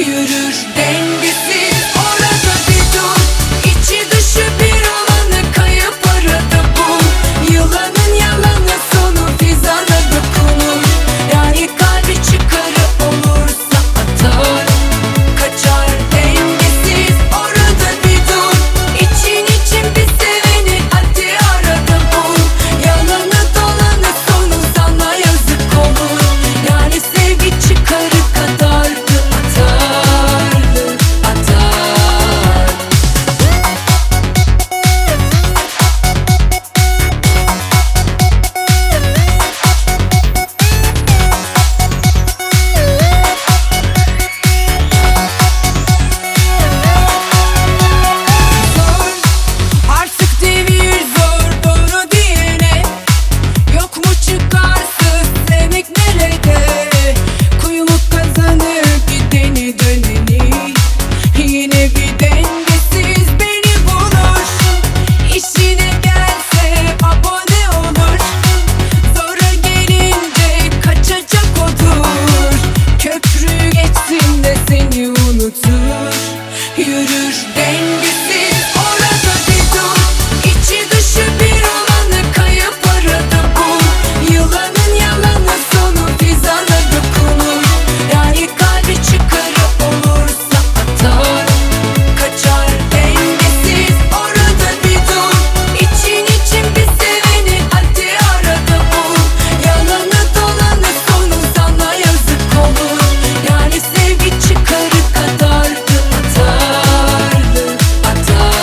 Yürür dengesiz orada bir dur. İçi dışı bir olanı kayıp arada bul. Yılanın yalanı sonu fizana dokunur. Yani kalbi çıkarı olursa atar, kaçar dengesiz orada bir dur. İçin için bir seveni hadi arada bul. Yalanı dolanı sonu sana yazık olur. Yani sevgi çıkarı kadardı atardı atar. Artık devir zor doğru diyene. Yok mu çıkarsız sevmek nerede? Kuyumu kazanır gideni döneni. Yine bir dengesiz beni bulur. İşine gelse abone olur. Zora gelince kaçacak odur. Köprü geçsin de seni unutur. Yürür dengesiz orada bir dur. İçi dışı bir olanı kayıp arada bul. Yılanın yalanı sonu fizana dokunur. Yani kalbi çıkarı olursa atar, kaçar dengesiz orada bir dur. İçin için bir seveni hadi arada bul. Yalanı dolanı sonu sana yazık olur. Yani sevgi çıkarı kadardı atardı atar.